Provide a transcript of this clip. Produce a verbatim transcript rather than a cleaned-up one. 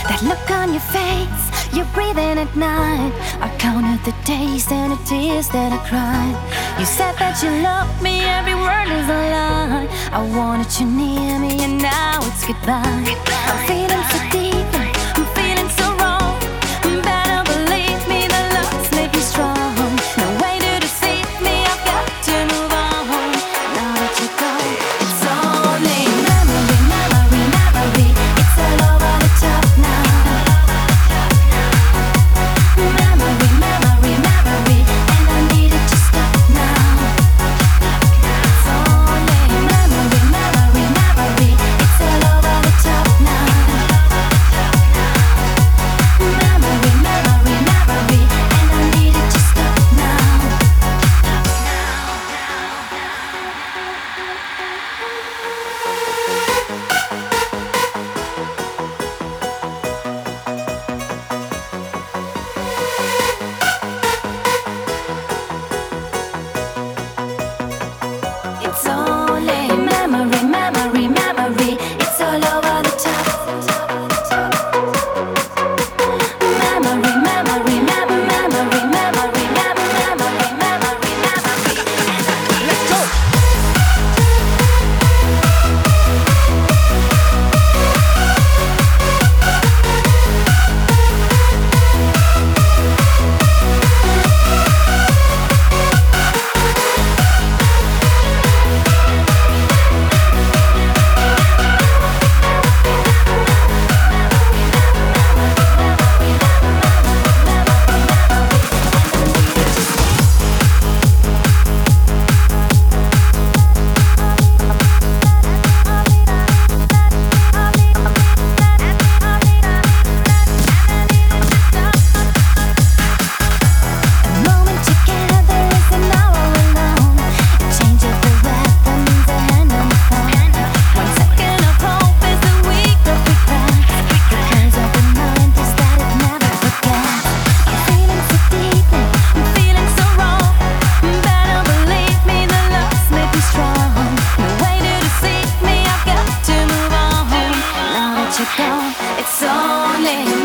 That look on your face, you're breathing at night. I counted the days and the tears that I cried. You said that you loved me, every word is a lie. I wanted you near me and now it's goodbye. I'm feeling so deep, I'm feeling so wrong. Better believe me, the love's made me strong. No way to deceive me, I've got to move on. Now that you go, it's only memory, memory, memory. It's all over the top now. Memory, memory, memory, and I need it to stop now. It's only memory, memory, memory. It's all over the top now. Memory, memory, memory, and I need it to stop now. It's only memory, memory, memory. It's all over the top. Memory, memory, memory, memory, memory, memory, memory, memory. Let's go. It's only